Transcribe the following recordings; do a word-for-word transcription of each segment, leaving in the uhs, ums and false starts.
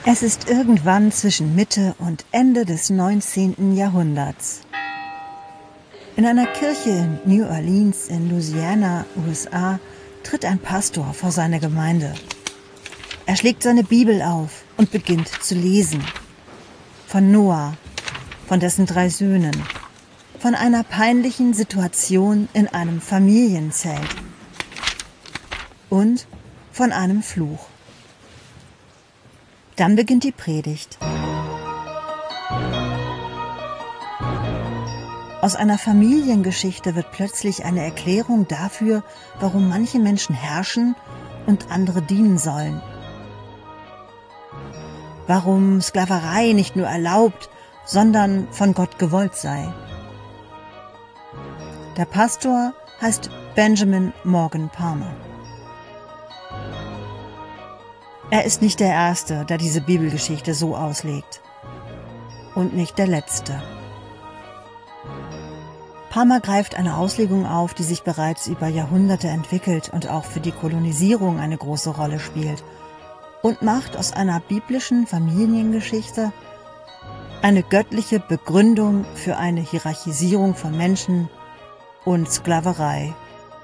Es ist irgendwann zwischen Mitte und Ende des neunzehnten Jahrhunderts. In einer Kirche in New Orleans in Louisiana, U S A, tritt ein Pastor vor seine Gemeinde. Er schlägt seine Bibel auf und beginnt zu lesen. Von Noah, von dessen drei Söhnen, von einer peinlichen Situation in einem Familienzelt und von einem Fluch. Dann beginnt die Predigt. Aus einer Familiengeschichte wird plötzlich eine Erklärung dafür, warum manche Menschen herrschen und andere dienen sollen. Warum Sklaverei nicht nur erlaubt, sondern von Gott gewollt sei. Der Pastor heißt Benjamin Morgan Palmer. Er ist nicht der Erste, der diese Bibelgeschichte so auslegt. Und nicht der Letzte. Palmer greift eine Auslegung auf, die sich bereits über Jahrhunderte entwickelt und auch für die Kolonisierung eine große Rolle spielt, und macht aus einer biblischen Familiengeschichte eine göttliche Begründung für eine Hierarchisierung von Menschen und Sklaverei.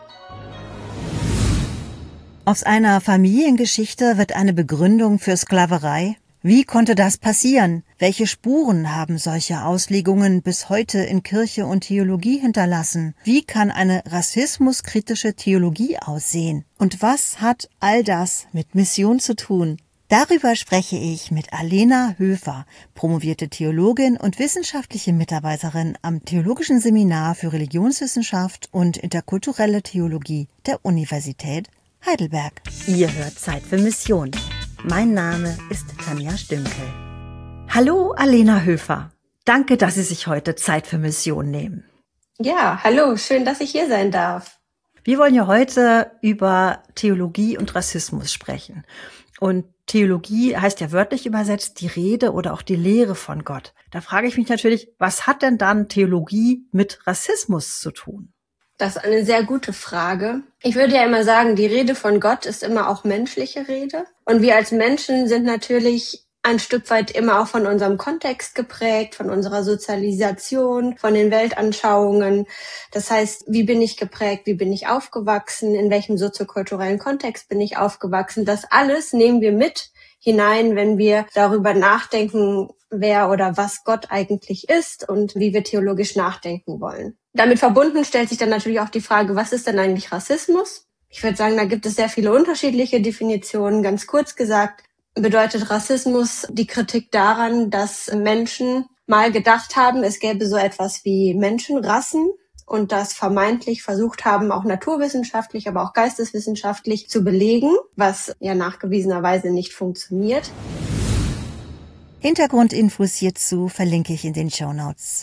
Aus einer Familiengeschichte wird eine Begründung für Sklaverei? Wie konnte das passieren? Welche Spuren haben solche Auslegungen bis heute in Kirche und Theologie hinterlassen? Wie kann eine rassismuskritische Theologie aussehen? Und was hat all das mit Mission zu tun? Darüber spreche ich mit Alena Höfer, promovierte Theologin und wissenschaftliche Mitarbeiterin am Theologischen Seminar für Religionswissenschaft und interkulturelle Theologie der Universität Heidelberg. Ihr hört Zeit für Mission. Mein Name ist Tanja Stünkel. Hallo Alena Höfer. Danke, dass Sie sich heute Zeit für Mission nehmen. Ja, hallo, schön, dass ich hier sein darf. Wir wollen ja heute über Theologie und Rassismus sprechen. Und Theologie heißt ja wörtlich übersetzt die Rede oder auch die Lehre von Gott. Da frage ich mich natürlich, was hat denn dann Theologie mit Rassismus zu tun? Das ist eine sehr gute Frage. Ich würde ja immer sagen, die Rede von Gott ist immer auch menschliche Rede. Und wir als Menschen sind natürlich ein Stück weit immer auch von unserem Kontext geprägt, von unserer Sozialisation, von den Weltanschauungen. Das heißt, wie bin ich geprägt, wie bin ich aufgewachsen, in welchem soziokulturellen Kontext bin ich aufgewachsen. Das alles nehmen wir mit hinein, wenn wir darüber nachdenken, wer oder was Gott eigentlich ist und wie wir theologisch nachdenken wollen. Damit verbunden stellt sich dann natürlich auch die Frage, was ist denn eigentlich Rassismus? Ich würde sagen, da gibt es sehr viele unterschiedliche Definitionen. Ganz kurz gesagt bedeutet Rassismus die Kritik daran, dass Menschen mal gedacht haben, es gäbe so etwas wie Menschenrassen und das vermeintlich versucht haben, auch naturwissenschaftlich, aber auch geisteswissenschaftlich zu belegen, was ja nachgewiesenerweise nicht funktioniert. Hintergrundinfos hierzu verlinke ich in den Shownotes.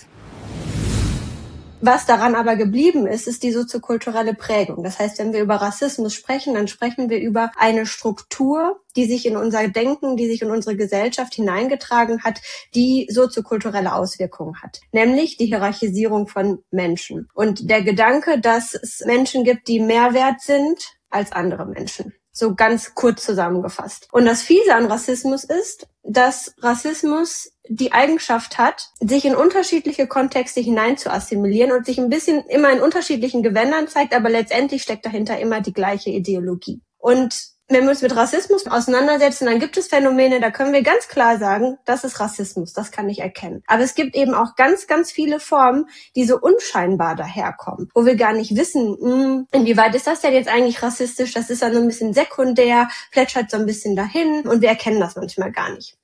Was daran aber geblieben ist, ist die soziokulturelle Prägung. Das heißt, wenn wir über Rassismus sprechen, dann sprechen wir über eine Struktur, die sich in unser Denken, die sich in unsere Gesellschaft hineingetragen hat, die soziokulturelle Auswirkungen hat. Nämlich die Hierarchisierung von Menschen. Und der Gedanke, dass es Menschen gibt, die mehr wert sind als andere Menschen. So ganz kurz zusammengefasst. Und das Fiese an Rassismus ist, dass Rassismus die Eigenschaft hat, sich in unterschiedliche Kontexte hinein zu assimilieren und sich ein bisschen immer in unterschiedlichen Gewändern zeigt, aber letztendlich steckt dahinter immer die gleiche Ideologie. Und wenn wir uns mit Rassismus auseinandersetzen, dann gibt es Phänomene, da können wir ganz klar sagen, das ist Rassismus, das kann ich erkennen. Aber es gibt eben auch ganz, ganz viele Formen, die so unscheinbar daherkommen, wo wir gar nicht wissen, mh, inwieweit ist das denn jetzt eigentlich rassistisch, das ist ja nur ein bisschen sekundär, plätschert so ein bisschen dahin und wir erkennen das manchmal gar nicht.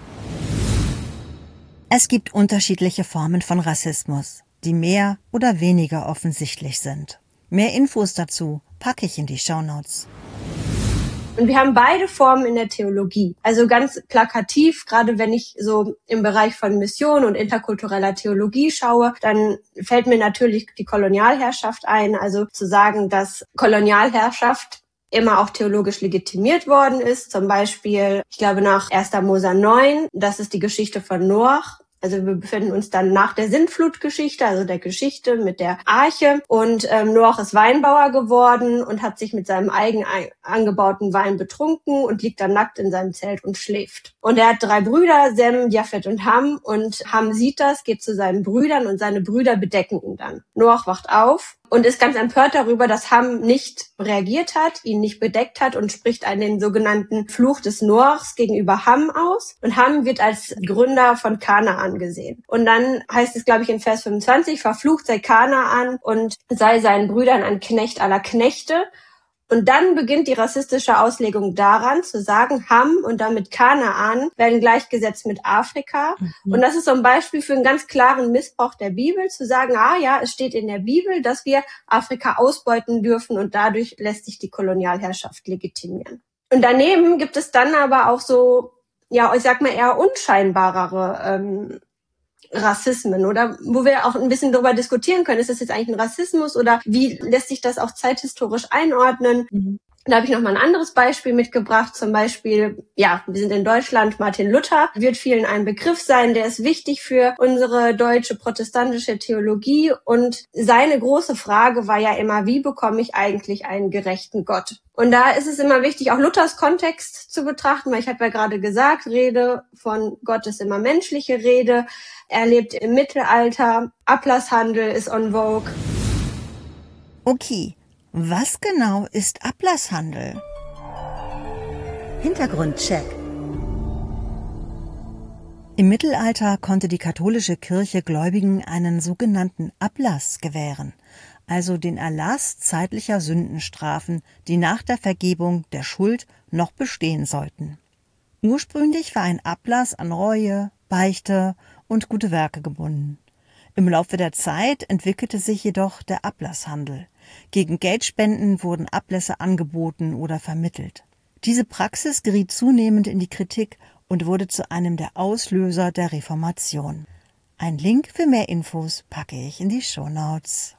Es gibt unterschiedliche Formen von Rassismus, die mehr oder weniger offensichtlich sind. Mehr Infos dazu packe ich in die Shownotes. Und wir haben beide Formen in der Theologie. Also ganz plakativ, gerade wenn ich so im Bereich von Mission und interkultureller Theologie schaue, dann fällt mir natürlich die Kolonialherrschaft ein. Also zu sagen, dass Kolonialherrschaft immer auch theologisch legitimiert worden ist. Zum Beispiel, ich glaube nach erster Mose neun, das ist die Geschichte von Noach. Also wir befinden uns dann nach der Sintflutgeschichte, also der Geschichte mit der Arche. Und ähm, Noach ist Weinbauer geworden und hat sich mit seinem eigen angebauten Wein betrunken und liegt dann nackt in seinem Zelt und schläft. Und er hat drei Brüder, Sem, Japhet und Ham. Und Ham sieht das, geht zu seinen Brüdern und seine Brüder bedecken ihn dann. Noach wacht auf und ist ganz empört darüber, dass Ham nicht reagiert hat, ihn nicht bedeckt hat und spricht einen sogenannten Fluch des Noachs gegenüber Ham aus. Und Ham wird als Gründer von Kanaan gesehen. Und dann heißt es, glaube ich, in Vers fünfundzwanzig, verflucht sei Kanaan und sei seinen Brüdern ein Knecht aller Knechte. Und dann beginnt die rassistische Auslegung daran, zu sagen, Ham und damit Kanaan werden gleichgesetzt mit Afrika. Mhm. Und das ist so ein Beispiel für einen ganz klaren Missbrauch der Bibel, zu sagen, ah ja, es steht in der Bibel, dass wir Afrika ausbeuten dürfen und dadurch lässt sich die Kolonialherrschaft legitimieren. Und daneben gibt es dann aber auch so, ja, ich sag mal eher unscheinbarere ähm, Rassismen, oder wo wir auch ein bisschen darüber diskutieren können, ist das jetzt eigentlich ein Rassismus oder wie lässt sich das auch zeithistorisch einordnen? Mhm. Da habe ich noch mal ein anderes Beispiel mitgebracht, zum Beispiel, ja, wir sind in Deutschland, Martin Luther wird vielen ein Begriff sein, der ist wichtig für unsere deutsche protestantische Theologie und seine große Frage war ja immer, wie bekomme ich eigentlich einen gerechten Gott? Und da ist es immer wichtig, auch Luthers Kontext zu betrachten, weil ich habe ja gerade gesagt, Rede von Gott ist immer menschliche Rede, er lebt im Mittelalter, Ablasshandel ist en vogue. Okay. Was genau ist Ablasshandel? Hintergrundcheck. Im Mittelalter konnte die katholische Kirche Gläubigen einen sogenannten Ablass gewähren, also den Erlass zeitlicher Sündenstrafen, die nach der Vergebung der Schuld noch bestehen sollten. Ursprünglich war ein Ablass an Reue, Beichte und gute Werke gebunden. Im Laufe der Zeit entwickelte sich jedoch der Ablasshandel. Gegen Geldspenden wurden Ablässe angeboten oder vermittelt. Diese Praxis geriet zunehmend in die Kritik und wurde zu einem der Auslöser der Reformation. Ein Link für mehr Infos packe ich in die Shownotes.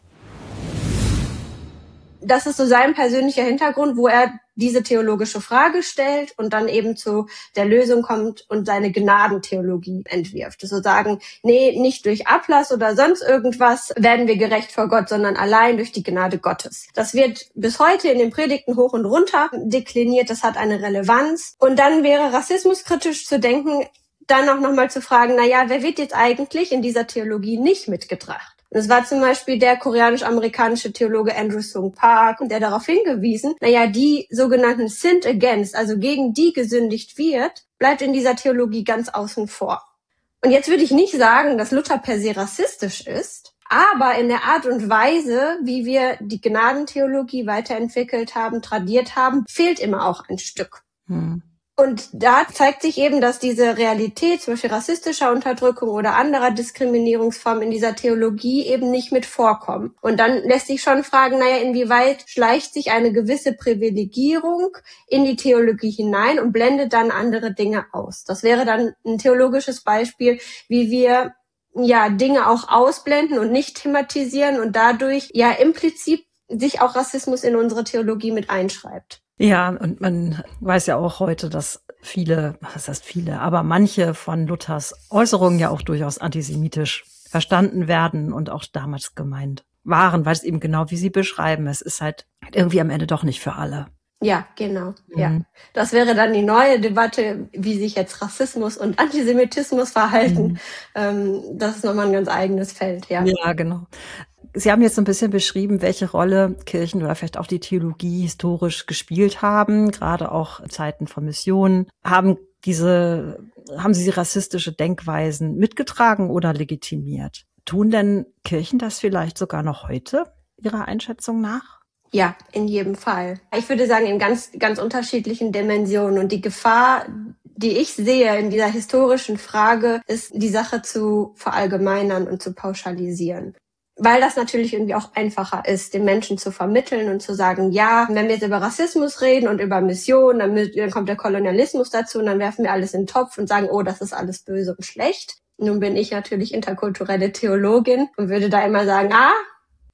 Das ist so sein persönlicher Hintergrund, wo er diese theologische Frage stellt und dann eben zu der Lösung kommt und seine Gnadentheologie entwirft. So sagen, nee, nicht durch Ablass oder sonst irgendwas werden wir gerecht vor Gott, sondern allein durch die Gnade Gottes. Das wird bis heute in den Predigten hoch und runter dekliniert, das hat eine Relevanz. Und dann wäre rassismuskritisch zu denken, dann auch nochmal zu fragen, na ja, wer wird jetzt eigentlich in dieser Theologie nicht mitgedacht? Es war zum Beispiel der koreanisch-amerikanische Theologe Andrew Sung Park, der darauf hingewiesen, naja, die sogenannten sinned against, also gegen die gesündigt wird, bleibt in dieser Theologie ganz außen vor. Und jetzt würde ich nicht sagen, dass Luther per se rassistisch ist, aber in der Art und Weise, wie wir die Gnadentheologie weiterentwickelt haben, tradiert haben, fehlt immer auch ein Stück. Hm. Und da zeigt sich eben, dass diese Realität, zum Beispiel rassistischer Unterdrückung oder anderer Diskriminierungsformen in dieser Theologie eben nicht mit vorkommen. Und dann lässt sich schon fragen, naja, inwieweit schleicht sich eine gewisse Privilegierung in die Theologie hinein und blendet dann andere Dinge aus. Das wäre dann ein theologisches Beispiel, wie wir ja Dinge auch ausblenden und nicht thematisieren und dadurch ja implizit sich auch Rassismus in unsere Theologie mit einschreibt. Ja, und man weiß ja auch heute, dass viele, was heißt viele, aber manche von Luthers Äußerungen ja auch durchaus antisemitisch verstanden werden und auch damals gemeint waren, weil es eben genau wie Sie beschreiben, es ist halt irgendwie am Ende doch nicht für alle. Ja, genau. Mhm. Ja, das wäre dann die neue Debatte, wie sich jetzt Rassismus und Antisemitismus verhalten. Mhm. Ähm, das ist nochmal ein ganz eigenes Feld, ja. Ja, genau. Sie haben jetzt so ein bisschen beschrieben, welche Rolle Kirchen oder vielleicht auch die Theologie historisch gespielt haben, gerade auch in Zeiten von Missionen. Haben diese, haben Sie rassistische Denkweisen mitgetragen oder legitimiert? Tun denn Kirchen das vielleicht sogar noch heute, Ihrer Einschätzung nach? Ja, in jedem Fall. Ich würde sagen, in ganz, ganz unterschiedlichen Dimensionen. Und die Gefahr, die ich sehe in dieser historischen Frage, ist, die Sache zu verallgemeinern und zu pauschalisieren. Weil das natürlich irgendwie auch einfacher ist, den Menschen zu vermitteln und zu sagen, ja, wenn wir jetzt über Rassismus reden und über Mission, dann, dann kommt der Kolonialismus dazu und dann werfen wir alles in den Topf und sagen, oh, das ist alles böse und schlecht. Nun bin ich natürlich interkulturelle Theologin und würde da immer sagen, ah,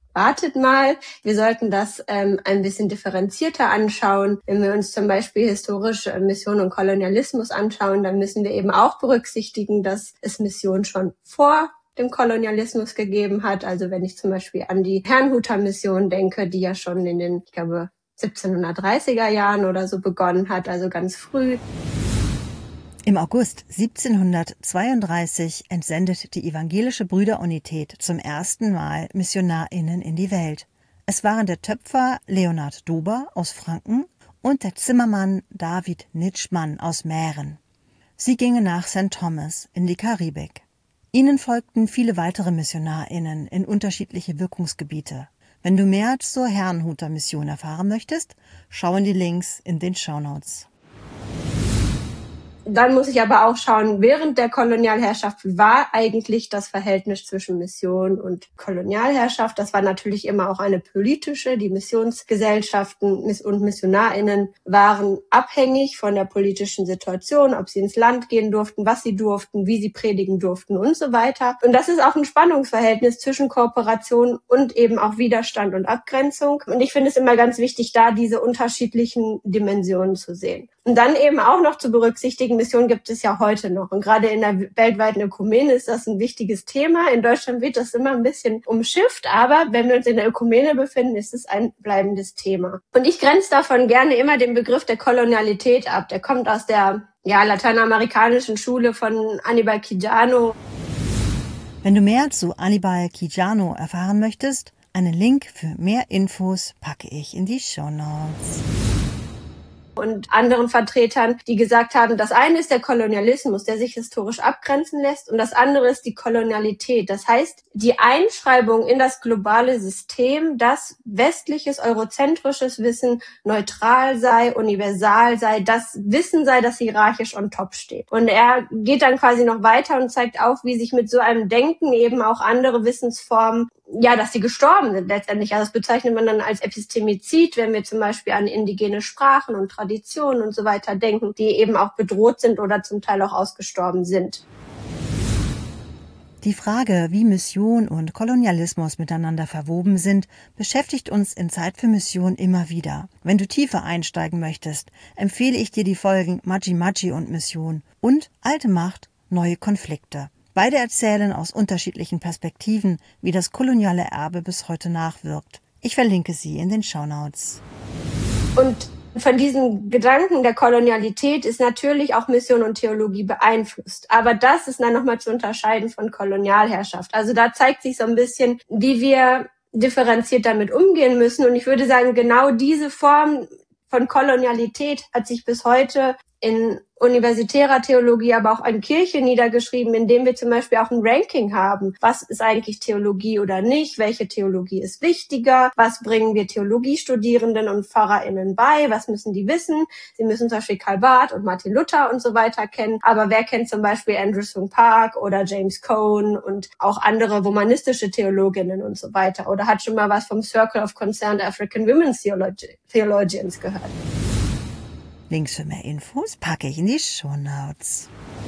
wartet mal, wir sollten das ähm, ein bisschen differenzierter anschauen. Wenn wir uns zum Beispiel historisch äh, Mission und Kolonialismus anschauen, dann müssen wir eben auch berücksichtigen, dass es Mission schon vor dem Kolonialismus gegeben hat. Also wenn ich zum Beispiel an die Herrnhuter-Mission denke, die ja schon in den, ich glaube, siebzehnhundertdreißiger Jahren oder so begonnen hat, also ganz früh. Im August siebzehnhundertzweiunddreißig entsendet die evangelische Brüderunität zum ersten Mal MissionarInnen in die Welt. Es waren der Töpfer Leonhard Dober aus Franken und der Zimmermann David Nitschmann aus Mähren. Sie gingen nach Sankt Thomas in die Karibik. Ihnen folgten viele weitere MissionarInnen in unterschiedliche Wirkungsgebiete. Wenn du mehr zur Herrnhuter Mission erfahren möchtest, schau in die Links in den Shownotes. Dann muss ich aber auch schauen, während der Kolonialherrschaft war eigentlich das Verhältnis zwischen Mission und Kolonialherrschaft. Das war natürlich immer auch eine politische. Die Missionsgesellschaften und MissionarInnen waren abhängig von der politischen Situation, ob sie ins Land gehen durften, was sie durften, wie sie predigen durften und so weiter. Und das ist auch ein Spannungsverhältnis zwischen Kooperation und eben auch Widerstand und Abgrenzung. Und ich finde es immer ganz wichtig, da diese unterschiedlichen Dimensionen zu sehen. Und dann eben auch noch zu berücksichtigen, Mission gibt es ja heute noch. Und gerade in der weltweiten Ökumene ist das ein wichtiges Thema. In Deutschland wird das immer ein bisschen umschifft, aber wenn wir uns in der Ökumene befinden, ist es ein bleibendes Thema. Und ich grenze davon gerne immer den Begriff der Kolonialität ab. Der kommt aus der ja, lateinamerikanischen Schule von Aníbal Quijano. Wenn du mehr zu Aníbal Quijano erfahren möchtest, einen Link für mehr Infos packe ich in die Shownotes. Und anderen Vertretern, die gesagt haben, das eine ist der Kolonialismus, der sich historisch abgrenzen lässt, und das andere ist die Kolonialität. Das heißt, die Einschreibung in das globale System, dass westliches, eurozentrisches Wissen neutral sei, universal sei, das Wissen sei, das hierarchisch on top steht. Und er geht dann quasi noch weiter und zeigt auf, wie sich mit so einem Denken eben auch andere Wissensformen, ja, dass sie gestorben sind letztendlich. Also das bezeichnet man dann als Epistemizid, wenn wir zum Beispiel an indigene Sprachen und Traditionen und so weiter denken, die eben auch bedroht sind oder zum Teil auch ausgestorben sind. Die Frage, wie Mission und Kolonialismus miteinander verwoben sind, beschäftigt uns in Zeit für Mission immer wieder. Wenn du tiefer einsteigen möchtest, empfehle ich dir die Folgen Maji Maji und Mission und Alte Macht, neue Konflikte. Beide erzählen aus unterschiedlichen Perspektiven, wie das koloniale Erbe bis heute nachwirkt. Ich verlinke sie in den Shownotes. Und von diesem Gedanken der Kolonialität ist natürlich auch Mission und Theologie beeinflusst. Aber das ist dann nochmal zu unterscheiden von Kolonialherrschaft. Also da zeigt sich so ein bisschen, wie wir differenziert damit umgehen müssen. Und ich würde sagen, genau diese Form von Kolonialität hat sich bis heute in universitärer Theologie, aber auch in Kirche niedergeschrieben, indem wir zum Beispiel auch ein Ranking haben. Was ist eigentlich Theologie oder nicht? Welche Theologie ist wichtiger? Was bringen wir Theologiestudierenden und PfarrerInnen bei? Was müssen die wissen? Sie müssen zum Beispiel Karl Barth und Martin Luther und so weiter kennen. Aber wer kennt zum Beispiel Andrew Sung Park oder James Cone und auch andere romanistische Theologinnen und so weiter? Oder hat schon mal was vom Circle of Concerned African Women's Theologi- Theologians gehört? Links für mehr Infos packe ich in die Shownotes.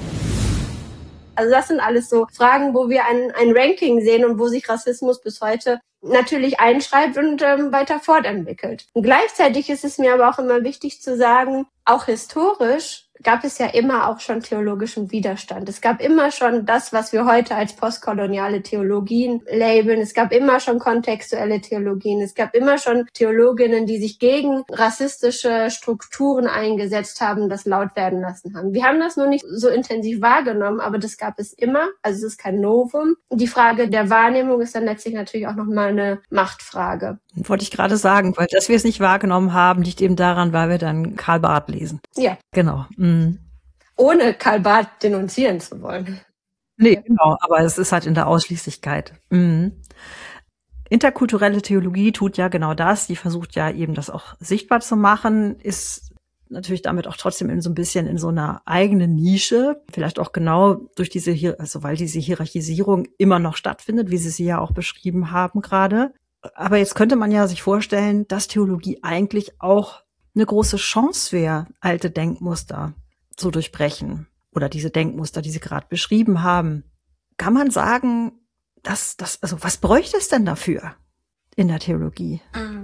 Also das sind alles so Fragen, wo wir ein, ein Ranking sehen und wo sich Rassismus bis heute natürlich einschreibt und ähm, weiter fortentwickelt. Und gleichzeitig ist es mir aber auch immer wichtig zu sagen, auch historisch gab es ja immer auch schon theologischen Widerstand. Es gab immer schon das, was wir heute als postkoloniale Theologien labeln. Es gab immer schon kontextuelle Theologien. Es gab immer schon Theologinnen, die sich gegen rassistische Strukturen eingesetzt haben, das laut werden lassen haben. Wir haben das nur nicht so intensiv wahrgenommen, aber das gab es immer. Also es ist kein Novum. Die Frage der Wahrnehmung ist dann letztlich natürlich auch nochmal eine Machtfrage. Wollte ich gerade sagen, weil dass wir es nicht wahrgenommen haben, liegt eben daran, weil wir dann Karl Barth lesen. Ja. Genau. Mhm. Ohne Karl Barth denunzieren zu wollen. Nee, genau, aber es ist halt in der Ausschließlichkeit. Mhm. Interkulturelle Theologie tut ja genau das. Die versucht ja eben das auch sichtbar zu machen, ist natürlich damit auch trotzdem in so ein bisschen in so einer eigenen Nische. Vielleicht auch genau durch diese, also weil diese Hierarchisierung immer noch stattfindet, wie Sie sie ja auch beschrieben haben gerade. Aber jetzt könnte man ja sich vorstellen, dass Theologie eigentlich auch eine große Chance wäre, alte Denkmuster zu durchbrechen oder diese Denkmuster, die Sie gerade beschrieben haben. Kann man sagen, dass das, also was bräuchte es denn dafür? in der Theologie?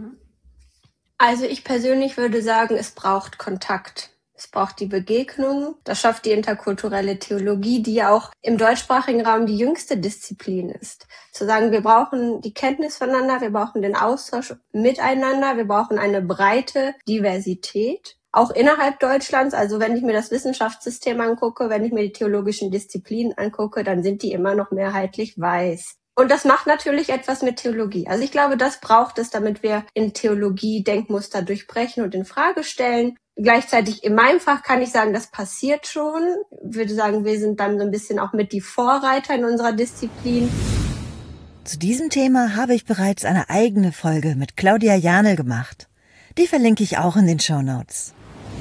Also ich persönlich würde sagen, es braucht Kontakt. Es braucht die Begegnung. Das schafft die interkulturelle Theologie, die ja auch im deutschsprachigen Raum die jüngste Disziplin ist. Zu sagen, wir brauchen die Kenntnis voneinander, wir brauchen den Austausch miteinander, wir brauchen eine breite Diversität. Auch innerhalb Deutschlands, also wenn ich mir das Wissenschaftssystem angucke, wenn ich mir die theologischen Disziplinen angucke, dann sind die immer noch mehrheitlich weiß. Und das macht natürlich etwas mit Theologie. Also ich glaube, das braucht es, damit wir in Theologie Denkmuster durchbrechen und in Frage stellen. Gleichzeitig in meinem Fach kann ich sagen, das passiert schon. Ich würde sagen, wir sind dann so ein bisschen auch mit die Vorreiter in unserer Disziplin. Zu diesem Thema habe ich bereits eine eigene Folge mit Claudia Janel gemacht. Die verlinke ich auch in den Shownotes.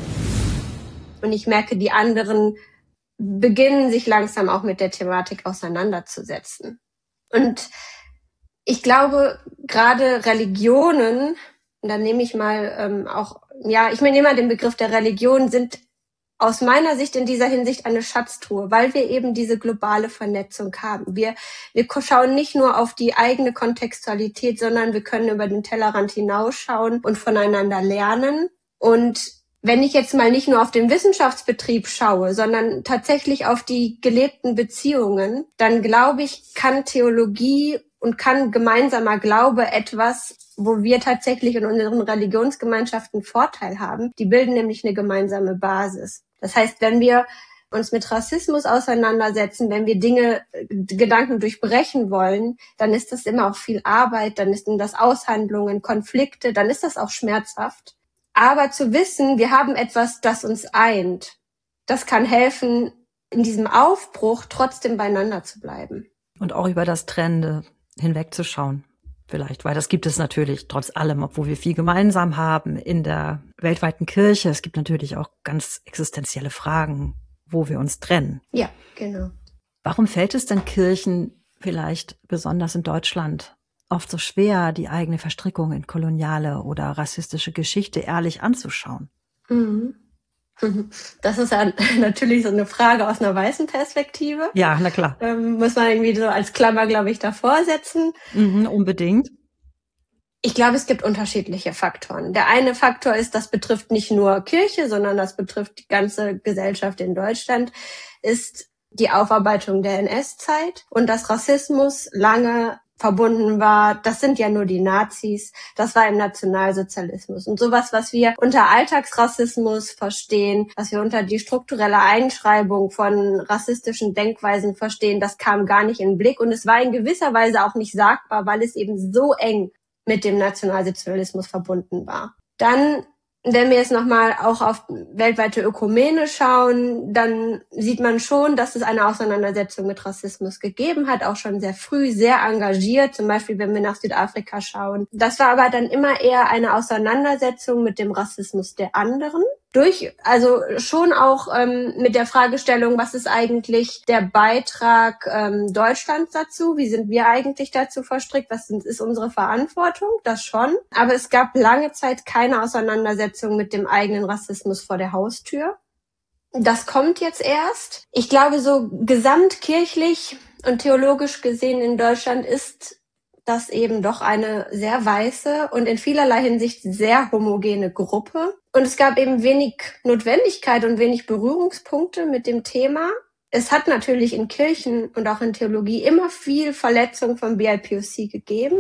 Und ich merke, die anderen beginnen sich langsam auch mit der Thematik auseinanderzusetzen. Und ich glaube, gerade Religionen, und da nehme ich mal ähm, auch, ja, ich nehme mal den Begriff der Religion, sind aus meiner Sicht in dieser Hinsicht eine Schatztruhe, weil wir eben diese globale Vernetzung haben. Wir, wir schauen nicht nur auf die eigene Kontextualität, sondern wir können über den Tellerrand hinausschauen und voneinander lernen. Und wenn ich jetzt mal nicht nur auf den Wissenschaftsbetrieb schaue, sondern tatsächlich auf die gelebten Beziehungen, dann glaube ich, kann Theologie und kann gemeinsamer Glaube etwas, wo wir tatsächlich in unseren Religionsgemeinschaften Vorteil haben. Die bilden nämlich eine gemeinsame Basis. Das heißt, wenn wir uns mit Rassismus auseinandersetzen, wenn wir Dinge, Gedanken durchbrechen wollen, dann ist das immer auch viel Arbeit, dann ist das Aushandlungen, Konflikte, dann ist das auch schmerzhaft. Aber zu wissen, wir haben etwas, das uns eint, das kann helfen, in diesem Aufbruch trotzdem beieinander zu bleiben. Und auch über das Trennende hinwegzuschauen. Vielleicht, weil das gibt es natürlich trotz allem, obwohl wir viel gemeinsam haben in der weltweiten Kirche. Es gibt natürlich auch ganz existenzielle Fragen, wo wir uns trennen. Ja, genau. Warum fällt es denn Kirchen vielleicht besonders in Deutschland oft so schwer, die eigene Verstrickung in koloniale oder rassistische Geschichte ehrlich anzuschauen? Mhm. Das ist ja natürlich so eine Frage aus einer weißen Perspektive. Ja, na klar. Ähm, muss man irgendwie so als Klammer, glaube ich, davor setzen. Mhm, unbedingt. Ich glaube, es gibt unterschiedliche Faktoren. Der eine Faktor ist, das betrifft nicht nur Kirche, sondern das betrifft die ganze Gesellschaft in Deutschland, ist die Aufarbeitung der N S-Zeit und dass Rassismus lange verbunden war, das sind ja nur die Nazis, das war im Nationalsozialismus. Und sowas, was wir unter Alltagsrassismus verstehen, was wir unter die strukturelle Einschreibung von rassistischen Denkweisen verstehen, das kam gar nicht in den Blick. Und es war in gewisser Weise auch nicht sagbar, weil es eben so eng mit dem Nationalsozialismus verbunden war. Dann, wenn wir jetzt nochmal auch auf weltweite Ökumene schauen, dann sieht man schon, dass es eine Auseinandersetzung mit Rassismus gegeben hat, auch schon sehr früh, sehr engagiert, zum Beispiel wenn wir nach Südafrika schauen. Das war aber dann immer eher eine Auseinandersetzung mit dem Rassismus der anderen. Durch, also schon auch ähm, mit der Fragestellung, was ist eigentlich der Beitrag ähm, Deutschlands dazu? Wie sind wir eigentlich dazu verstrickt? Was sind, ist unsere Verantwortung? Das schon. Aber es gab lange Zeit keine Auseinandersetzung mit dem eigenen Rassismus vor der Haustür. Das kommt jetzt erst. Ich glaube, so gesamtkirchlich und theologisch gesehen in Deutschland ist das eben doch eine sehr weiße und in vielerlei Hinsicht sehr homogene Gruppe. Und es gab eben wenig Notwendigkeit und wenig Berührungspunkte mit dem Thema. Es hat natürlich in Kirchen und auch in Theologie immer viel Verletzung von B I P O C gegeben.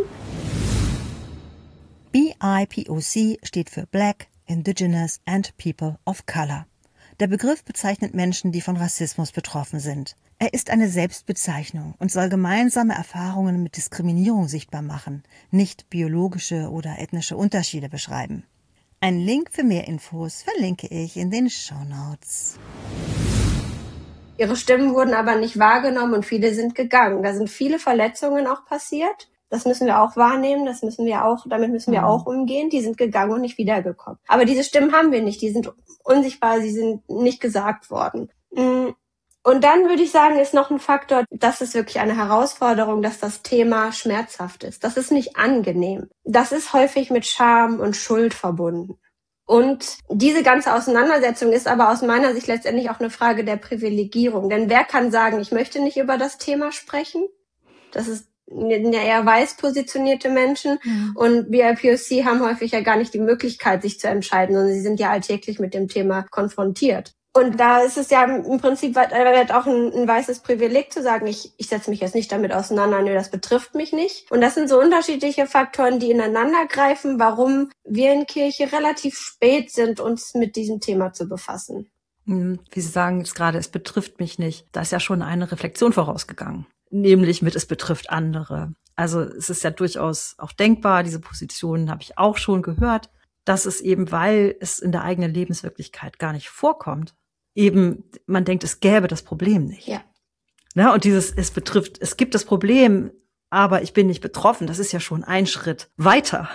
B I P O C steht für Black, Indigenous and People of Color. Der Begriff bezeichnet Menschen, die von Rassismus betroffen sind. Er ist eine Selbstbezeichnung und soll gemeinsame Erfahrungen mit Diskriminierung sichtbar machen, nicht biologische oder ethnische Unterschiede beschreiben. Einen Link für mehr Infos verlinke ich in den Shownotes. Ihre Stimmen wurden aber nicht wahrgenommen und viele sind gegangen. Da sind viele Verletzungen auch passiert. Das müssen wir auch wahrnehmen, das müssen wir auch, damit müssen wir auch umgehen. Die sind gegangen und nicht wiedergekommen. Aber diese Stimmen haben wir nicht, die sind unsichtbar, sie sind nicht gesagt worden. Und dann würde ich sagen, ist noch ein Faktor, das ist wirklich eine Herausforderung, dass das Thema schmerzhaft ist. Das ist nicht angenehm. Das ist häufig mit Scham und Schuld verbunden. Und diese ganze Auseinandersetzung ist aber aus meiner Sicht letztendlich auch eine Frage der Privilegierung. Denn wer kann sagen, ich möchte nicht über das Thema sprechen? Das ist ja eher weiß positionierte Menschen. Mhm. Und B I P O C haben häufig ja gar nicht die Möglichkeit, sich zu entscheiden, sondern sie sind ja alltäglich mit dem Thema konfrontiert. Und da ist es ja im Prinzip auch ein, ein weißes Privileg zu sagen, ich, ich setze mich jetzt nicht damit auseinander, nö, das betrifft mich nicht. Und das sind so unterschiedliche Faktoren, die ineinander greifen, warum wir in Kirche relativ spät sind, uns mit diesem Thema zu befassen. Wie Sie sagen jetzt gerade, es betrifft mich nicht. Da ist ja schon eine Reflexion vorausgegangen, nämlich mit es betrifft andere. Also es ist ja durchaus auch denkbar, diese Positionen habe ich auch schon gehört, dass es eben, weil es in der eigenen Lebenswirklichkeit gar nicht vorkommt, eben, man denkt, es gäbe das Problem nicht. Ja. Na, und dieses, es betrifft, es gibt das Problem, aber ich bin nicht betroffen, das ist ja schon ein Schritt weiter,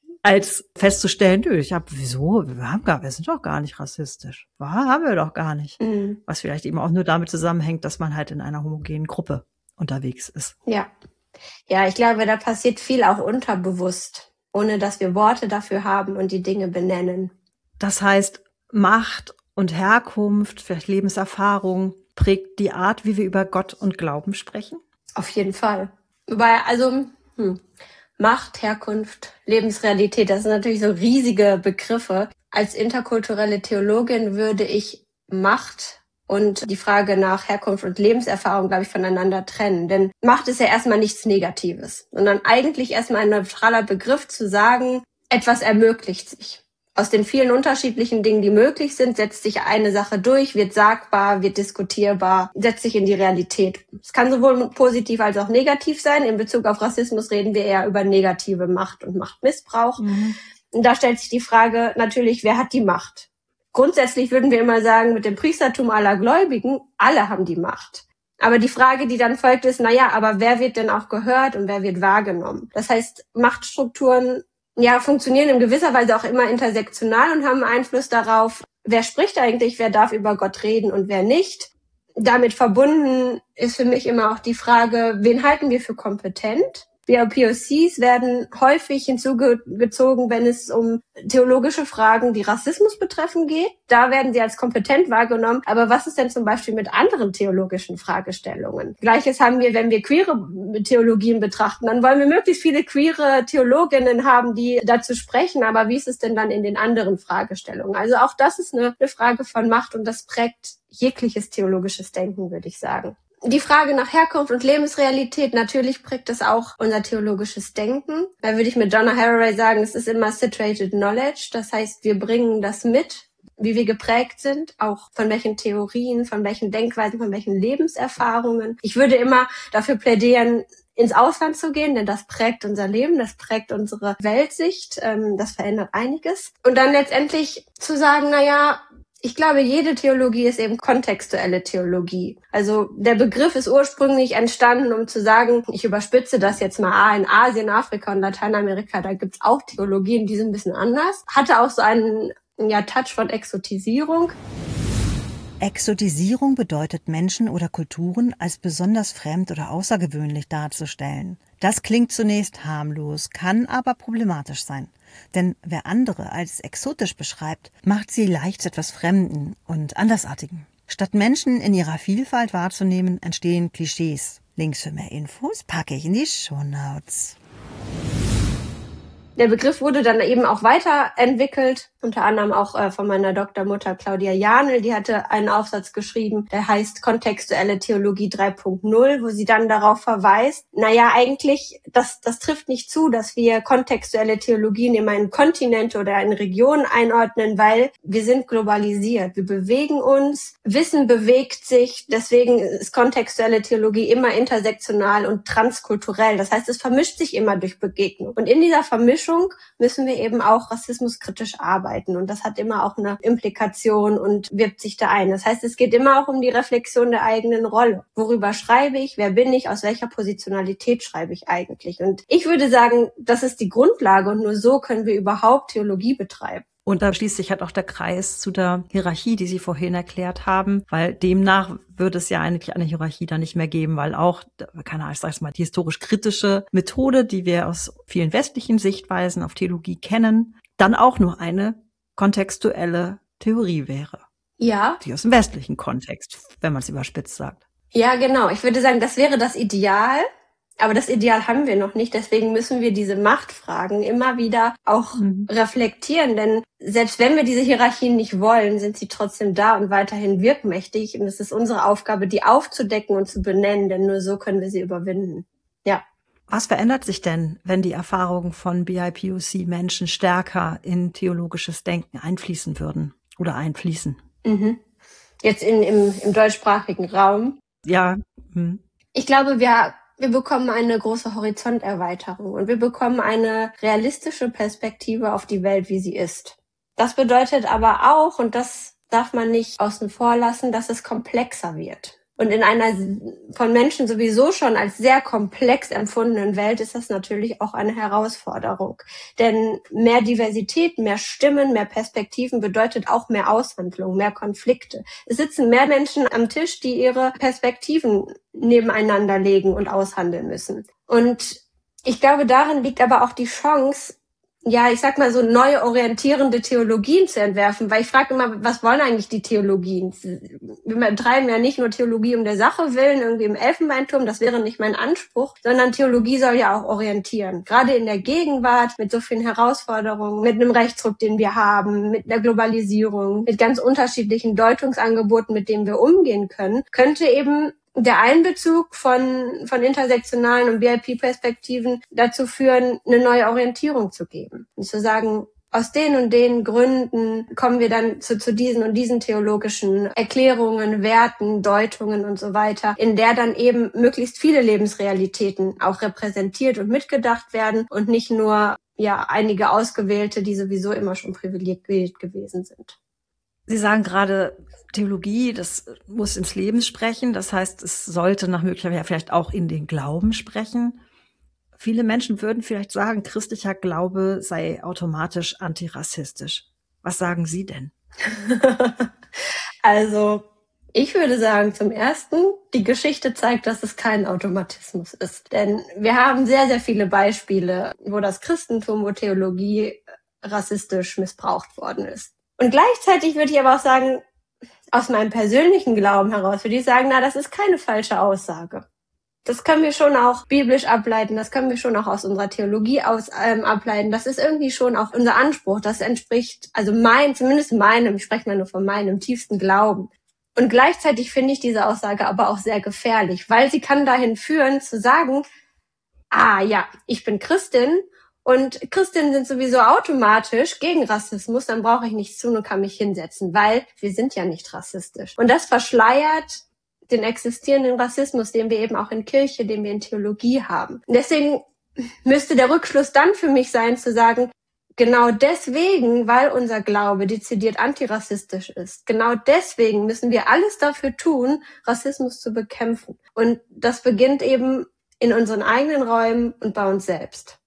als festzustellen, nö, ich habe, wieso, wir haben gar, wir sind doch gar nicht rassistisch. Ja, haben wir doch gar nicht. Mhm. Was vielleicht eben auch nur damit zusammenhängt, dass man halt in einer homogenen Gruppe unterwegs ist. Ja. Ja, ich glaube, da passiert viel auch unterbewusst, ohne dass wir Worte dafür haben und die Dinge benennen. Das heißt, Macht und Herkunft, vielleicht Lebenserfahrung, prägt die Art, wie wir über Gott und Glauben sprechen? Auf jeden Fall. Wobei, also hm, Macht, Herkunft, Lebensrealität, das sind natürlich so riesige Begriffe. Als interkulturelle Theologin würde ich Macht und die Frage nach Herkunft und Lebenserfahrung, glaube ich, voneinander trennen. Denn Macht ist ja erstmal nichts Negatives, sondern eigentlich erstmal ein neutraler Begriff zu sagen, etwas ermöglicht sich. Aus den vielen unterschiedlichen Dingen, die möglich sind, setzt sich eine Sache durch, wird sagbar, wird diskutierbar, setzt sich in die Realität. Es kann sowohl positiv als auch negativ sein. In Bezug auf Rassismus reden wir eher über negative Macht und Machtmissbrauch. Mhm. Und da stellt sich die Frage natürlich, wer hat die Macht? Grundsätzlich würden wir immer sagen, mit dem Priestertum aller Gläubigen, alle haben die Macht. Aber die Frage, die dann folgt, ist, na ja, aber wer wird denn auch gehört und wer wird wahrgenommen? Das heißt, Machtstrukturen ja, funktionieren in gewisser Weise auch immer intersektional und haben Einfluss darauf, wer spricht eigentlich, wer darf über Gott reden und wer nicht. Damit verbunden ist für mich immer auch die Frage, wen halten wir für kompetent? B I P O Cs werden häufig hinzugezogen, wenn es um theologische Fragen, die Rassismus betreffen, geht. Da werden sie als kompetent wahrgenommen. Aber was ist denn zum Beispiel mit anderen theologischen Fragestellungen? Gleiches haben wir, wenn wir queere Theologien betrachten. Dann wollen wir möglichst viele queere Theologinnen haben, die dazu sprechen. Aber wie ist es denn dann in den anderen Fragestellungen? Also auch das ist eine, eine Frage von Macht und das prägt jegliches theologisches Denken, würde ich sagen. Die Frage nach Herkunft und Lebensrealität, natürlich prägt das auch unser theologisches Denken. Da würde ich mit Donna Haraway sagen, es ist immer situated knowledge. Das heißt, wir bringen das mit, wie wir geprägt sind, auch von welchen Theorien, von welchen Denkweisen, von welchen Lebenserfahrungen. Ich würde immer dafür plädieren, ins Ausland zu gehen, denn das prägt unser Leben, das prägt unsere Weltsicht, das verändert einiges. Und dann letztendlich zu sagen, na ja, ich glaube, jede Theologie ist eben kontextuelle Theologie. Also der Begriff ist ursprünglich entstanden, um zu sagen, ich überspitze das jetzt mal, ah, in Asien, Afrika und Lateinamerika, da gibt's auch Theologien, die sind ein bisschen anders. Hatte auch so einen ja, Touch von Exotisierung. Exotisierung bedeutet, Menschen oder Kulturen als besonders fremd oder außergewöhnlich darzustellen. Das klingt zunächst harmlos, kann aber problematisch sein. Denn wer andere als exotisch beschreibt, macht sie leicht zu etwas Fremden und Andersartigen. Statt Menschen in ihrer Vielfalt wahrzunehmen, entstehen Klischees. Links für mehr Infos packe ich in die Shownotes. Der Begriff wurde dann eben auch weiterentwickelt, unter anderem auch äh, von meiner Doktormutter Claudia Janel. Die hatte einen Aufsatz geschrieben, der heißt Kontextuelle Theologie drei Punkt null, wo sie dann darauf verweist, naja, eigentlich, das, das trifft nicht zu, dass wir kontextuelle Theologien immer in Kontinente oder in Regionen einordnen, weil wir sind globalisiert. Wir bewegen uns, Wissen bewegt sich, deswegen ist kontextuelle Theologie immer intersektional und transkulturell. Das heißt, es vermischt sich immer durch Begegnung. Und in dieser Vermischung müssen wir eben auch rassismuskritisch arbeiten. Und das hat immer auch eine Implikation und wirbt sich da ein. Das heißt, es geht immer auch um die Reflexion der eigenen Rolle. Worüber schreibe ich? Wer bin ich? Aus welcher Positionalität schreibe ich eigentlich? Und ich würde sagen, das ist die Grundlage und nur so können wir überhaupt Theologie betreiben. Und da schließt sich halt auch der Kreis zu der Hierarchie, die Sie vorhin erklärt haben, weil demnach würde es ja eigentlich eine Hierarchie da nicht mehr geben, weil auch, keine Ahnung, ich sage mal, die historisch kritische Methode, die wir aus vielen westlichen Sichtweisen auf Theologie kennen, dann auch nur eine kontextuelle Theorie wäre. Ja. Die aus dem westlichen Kontext, wenn man es überspitzt sagt. Ja, genau. Ich würde sagen, das wäre das Ideal. Aber das Ideal haben wir noch nicht. Deswegen müssen wir diese Machtfragen immer wieder auch mhm. reflektieren. Denn selbst wenn wir diese Hierarchien nicht wollen, sind sie trotzdem da und weiterhin wirkmächtig. Und es ist unsere Aufgabe, die aufzudecken und zu benennen. Denn nur so können wir sie überwinden. Ja. Was verändert sich denn, wenn die Erfahrungen von B I P O C-Menschen stärker in theologisches Denken einfließen würden oder einfließen? Mhm. Jetzt in, im, im deutschsprachigen Raum? Ja. Hm. Ich glaube, wir... Wir bekommen eine große Horizonterweiterung und wir bekommen eine realistische Perspektive auf die Welt, wie sie ist. Das bedeutet aber auch, und das darf man nicht außen vor lassen, dass es komplexer wird. Und in einer von Menschen sowieso schon als sehr komplex empfundenen Welt ist das natürlich auch eine Herausforderung. Denn mehr Diversität, mehr Stimmen, mehr Perspektiven bedeutet auch mehr Aushandlung, mehr Konflikte. Es sitzen mehr Menschen am Tisch, die ihre Perspektiven nebeneinander legen und aushandeln müssen. Und ich glaube, darin liegt aber auch die Chance, ja, ich sag mal so neue orientierende Theologien zu entwerfen, weil ich frage immer, was wollen eigentlich die Theologien? Wir betreiben ja nicht nur Theologie um der Sache willen, irgendwie im Elfenbeinturm, das wäre nicht mein Anspruch, sondern Theologie soll ja auch orientieren. Gerade in der Gegenwart, mit so vielen Herausforderungen, mit einem Rechtsruck, den wir haben, mit der Globalisierung, mit ganz unterschiedlichen Deutungsangeboten, mit denen wir umgehen können, könnte eben der Einbezug von, von intersektionalen und B I P-Perspektiven dazu führen, eine neue Orientierung zu geben. Und zu sagen, aus den und den Gründen kommen wir dann zu, zu diesen und diesen theologischen Erklärungen, Werten, Deutungen und so weiter, in der dann eben möglichst viele Lebensrealitäten auch repräsentiert und mitgedacht werden und nicht nur, ja, einige Ausgewählte, die sowieso immer schon privilegiert gewesen sind. Sie sagen gerade, Theologie, das muss ins Leben sprechen. Das heißt, es sollte nach Möglichkeit vielleicht auch in den Glauben sprechen. Viele Menschen würden vielleicht sagen, christlicher Glaube sei automatisch antirassistisch. Was sagen Sie denn? Also, ich würde sagen, zum Ersten, die Geschichte zeigt, dass es kein Automatismus ist. Denn wir haben sehr, sehr viele Beispiele, wo das Christentum, wo Theologie rassistisch missbraucht worden ist. Und gleichzeitig würde ich aber auch sagen, aus meinem persönlichen Glauben heraus würde ich sagen, na, das ist keine falsche Aussage. Das können wir schon auch biblisch ableiten, das können wir schon auch aus unserer Theologie aus ähm, ableiten. Das ist irgendwie schon auch unser Anspruch. Das entspricht, also mein, zumindest meinem, ich spreche mal nur von meinem tiefsten Glauben. Und gleichzeitig finde ich diese Aussage aber auch sehr gefährlich, weil sie kann dahin führen, zu sagen, ah ja, ich bin Christin, und Christinnen sind sowieso automatisch gegen Rassismus, dann brauche ich nichts tun und kann mich hinsetzen, weil wir sind ja nicht rassistisch. Und das verschleiert den existierenden Rassismus, den wir eben auch in Kirche, den wir in Theologie haben. Und deswegen müsste der Rückschluss dann für mich sein, zu sagen, genau deswegen, weil unser Glaube dezidiert antirassistisch ist, genau deswegen müssen wir alles dafür tun, Rassismus zu bekämpfen. Und das beginnt eben in unseren eigenen Räumen und bei uns selbst.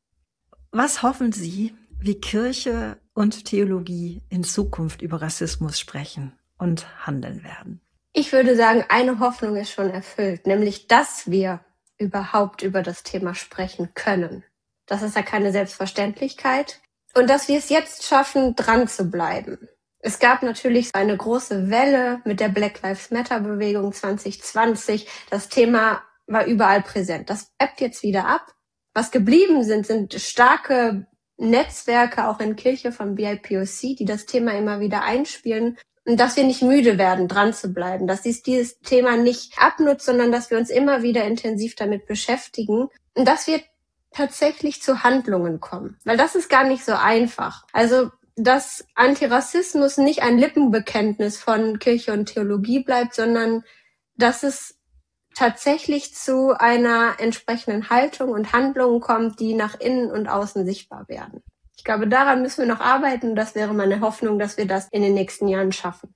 Was hoffen Sie, wie Kirche und Theologie in Zukunft über Rassismus sprechen und handeln werden? Ich würde sagen, eine Hoffnung ist schon erfüllt, nämlich, dass wir überhaupt über das Thema sprechen können. Das ist ja keine Selbstverständlichkeit. Und dass wir es jetzt schaffen, dran zu bleiben. Es gab natürlich eine große Welle mit der Black Lives Matter Bewegung zwanzig zwanzig. Das Thema war überall präsent. Das ebbt jetzt wieder ab. Was geblieben sind, sind starke Netzwerke, auch in Kirche von B I P O C, die das Thema immer wieder einspielen. Und dass wir nicht müde werden, dran zu bleiben. Dass dies, dieses Thema nicht abnutzt, sondern dass wir uns immer wieder intensiv damit beschäftigen. Und dass wir tatsächlich zu Handlungen kommen. Weil das ist gar nicht so einfach. Also, dass Antirassismus nicht ein Lippenbekenntnis von Kirche und Theologie bleibt, sondern dass es tatsächlich zu einer entsprechenden Haltung und Handlungen kommt, die nach innen und außen sichtbar werden. Ich glaube, daran müssen wir noch arbeiten. Das wäre meine Hoffnung, dass wir das in den nächsten Jahren schaffen.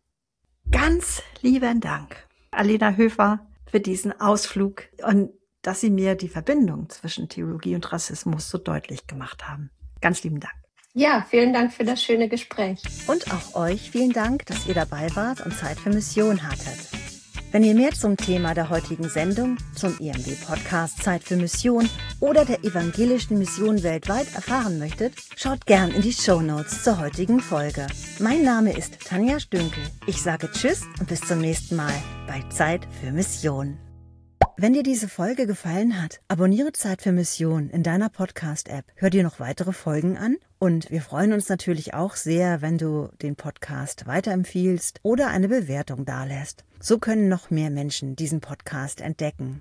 Ganz lieben Dank, Alena Höfer, für diesen Ausflug und dass Sie mir die Verbindung zwischen Theologie und Rassismus so deutlich gemacht haben. Ganz lieben Dank. Ja, vielen Dank für das schöne Gespräch. Und auch euch vielen Dank, dass ihr dabei wart und Zeit für Mission hattet. Wenn ihr mehr zum Thema der heutigen Sendung, zum E M B-Podcast Zeit für Mission oder der evangelischen Mission weltweit erfahren möchtet, schaut gern in die Shownotes zur heutigen Folge. Mein Name ist Tanja Stünkel. Ich sage Tschüss und bis zum nächsten Mal bei Zeit für Mission. Wenn dir diese Folge gefallen hat, abonniere Zeit für Mission in deiner Podcast-App. Hör dir noch weitere Folgen an und wir freuen uns natürlich auch sehr, wenn du den Podcast weiterempfiehlst oder eine Bewertung dalässt. So können noch mehr Menschen diesen Podcast entdecken.